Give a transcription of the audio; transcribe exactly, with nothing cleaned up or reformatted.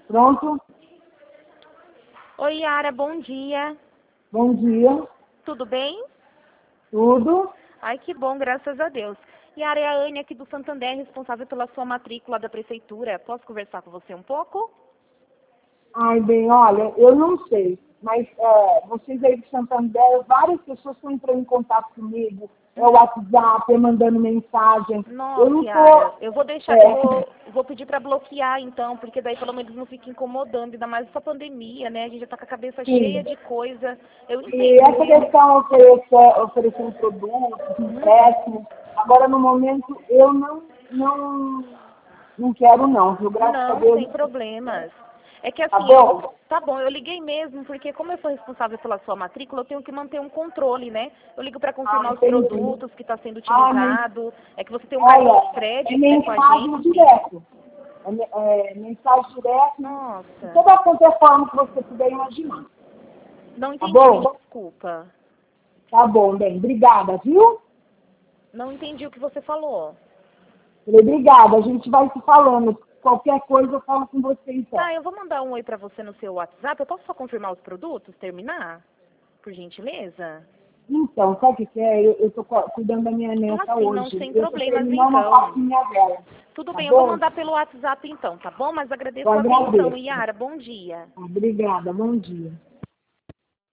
Pronto? Oi, Yara, bom dia. Bom dia. Tudo bem? Tudo? Ai, que bom, graças a Deus. Yara, é a Anne aqui do Santander, responsável pela sua matrícula da prefeitura. Posso conversar com você um pouco? Ai, bem, olha, eu não sei, mas é, vocês aí de Santander, várias pessoas estão entrando em contato comigo, é o WhatsApp, é mandando mensagem. Nossa, Eu não Yara, tô... eu vou deixar, É, eu vou, vou pedir para bloquear então, porque daí pelo menos não fica incomodando, ainda mais essa pandemia, né? A gente já tá com a cabeça cheia sim. de coisa. Eu E entendo, essa viu? questão oferecer, oferecendo produtos, Uhum. empréstimos, agora no momento eu não, não, não quero não, viu? Graças a Não, Deus. sem problemas. É que Tá assim, eu, bom? tá bom, eu liguei mesmo, porque como eu sou responsável pela sua matrícula, eu tenho que manter um controle, né? Eu ligo para Ah, confirmar os entendi. produtos que está sendo Ah, men- utilizado. É que você tem um cartão de olha, é crédito, né, com a mensagem gente. direto. É, me- é mensagem direta de Nossa, toda qualquer forma que você puder imaginar. não Tá entendi, me bom? desculpa. Tá bom, bem. Obrigada, viu? Não entendi o que você falou. Falei, obrigada. A gente vai se falando. Qualquer coisa eu falo com você então. Tá, eu vou mandar um oi para você no seu WhatsApp. Eu posso só confirmar os produtos, terminar? Por gentileza? Então, sabe o que que é? Eu, eu tô cu- cuidando da minha Ah, neta sim, não, hoje. sem Eu tô problemas terminando a então. vacinha dela. Tudo Tá bem, eu vou bom? mandar pelo WhatsApp então, tá bom? Mas Eu agradeço a atenção, agradeço. Yara. Bom dia. Obrigada. Bom dia.